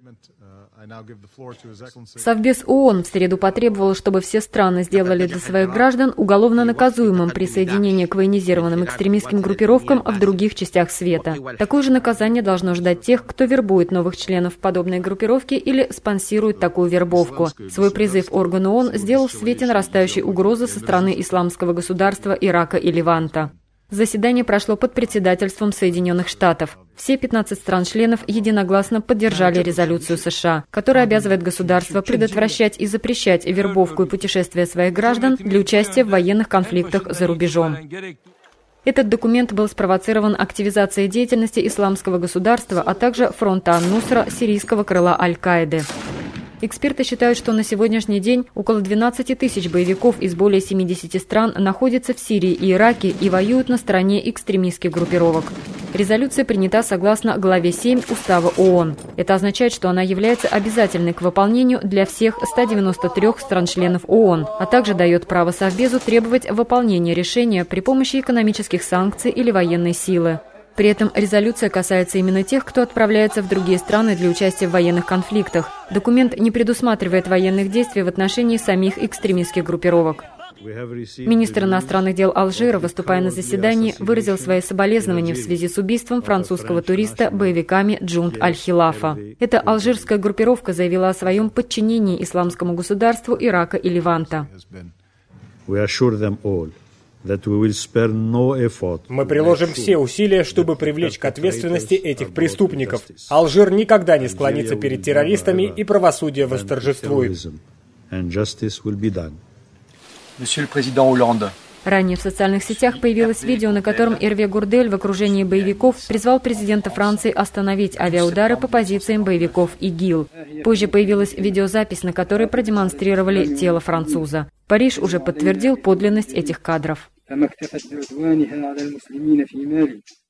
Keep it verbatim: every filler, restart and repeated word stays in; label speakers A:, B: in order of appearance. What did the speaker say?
A: Совбез ООН в среду потребовал, чтобы все страны сделали для своих граждан уголовно наказуемым присоединение к военизированным экстремистским группировкам в других частях света. Такое же наказание должно ждать тех, кто вербует новых членов подобной группировки или спонсирует такую вербовку. Свой призыв орган ООН сделал в свете нарастающей угрозы со стороны исламского государства, Ирака и Леванта. Заседание прошло под председательством Соединенных Штатов. Все пятнадцать стран-членов единогласно поддержали резолюцию США, которая обязывает государства предотвращать и запрещать вербовку и путешествия своих граждан для участия в военных конфликтах за рубежом. Этот документ был спровоцирован активизацией деятельности исламского государства, а также фронта Ан-Нусра, сирийского крыла Аль-Каиды. Эксперты считают, что на сегодняшний день около двенадцати тысяч боевиков из более семидесяти стран находятся в Сирии и Ираке и воюют на стороне экстремистских группировок. Резолюция принята согласно главе семь Устава ООН. Это означает, что она является обязательной к выполнению для всех ста девяноста трёх стран-членов ООН, а также дает право Совбезу требовать выполнения решения при помощи экономических санкций или военной силы. При этом резолюция касается именно тех, кто отправляется в другие страны для участия в военных конфликтах. Документ не предусматривает военных действий в отношении самих экстремистских группировок. Министр иностранных дел Алжира, выступая на заседании, выразил свои соболезнования в связи с убийством французского туриста боевиками Джунд Аль-Хилафа. Эта алжирская группировка заявила о своем подчинении исламскому государству Ирака и Леванта.
B: Мы приложим все усилия, чтобы привлечь к ответственности этих преступников. Алжир никогда не склонится перед террористами, и правосудие восторжествует.
A: Ранее в социальных сетях появилось видео, на котором Эрве Гурдель в окружении боевиков призвал президента Франции остановить авиаудары по позициям боевиков ИГИЛ. Позже появилась видеозапись, на которой продемонстрировали тело француза. Париж уже подтвердил подлинность этих кадров.